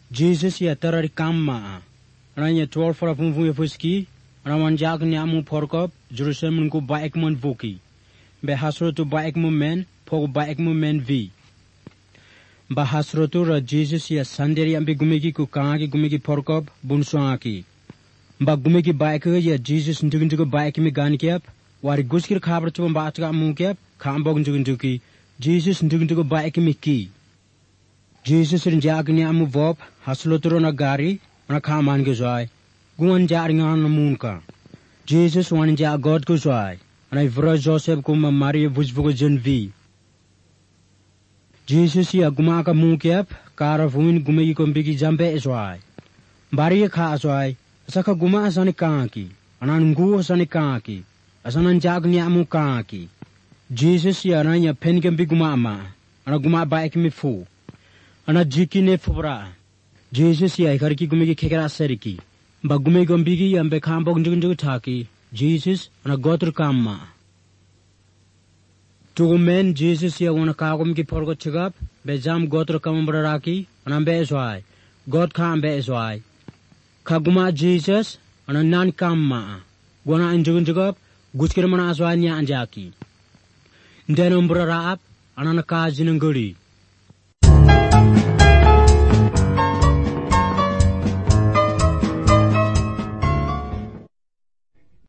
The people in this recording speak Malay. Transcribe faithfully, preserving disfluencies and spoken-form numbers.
Jesus ya terari kamma. Ranya twelve for a funfu ya fuski. Rawan jak ni amu porkop. Jerusalem ko baik mon vuki. Be hasro tu baik mo men. Pog baik mo men vi. Ba hasro tu ra Jesus ya sanderi ambi gumiki ku kaagi gumiki porkop bunsuaki. Ba gumiki baik ya Jesus ntukin tuku baik mi gan kiap. Wari guskir khabar tu ba atga amu kiap. Khambog ntukin tuki. Jesus ntukin tuku baik mi ki. Jesus rinjak ni amu vop. Haslo tu na gari. Na khaman ke zoy. Guan jar ngan na munka. Jesus wan ja God ko zoy. Na ivra Joseph ko ma Maria vujbugo jenvi. Jesus ya guma ka munkiap. Kara vuin gumegi kombiki jambe zoy. Bari kha zoy. Saka guma asani kaaki. Anan ngu asani kaaki. Asanan jak ni amu kaaki. Jesus ya ranya pen kembi guma ama. Ana guma baik mi fu. Ana jiki ne fubra. Jesus ya ikariki gumegi kekera seriki. Ba gumegi gombigi yambe khambog njugunjugu thaki. Jesus ana gotr kamma. Tugu men Jesus ya wana kagum ki porgo chigap. Be jam gotr kamambra raki. Ana be eswai. God kham be eswai. Kaguma Jesus ana nan kamma. Gwana njugunjugap. Guskir mana aswai nya anjaki. Ndenambra raap. Ana nakajinanguri.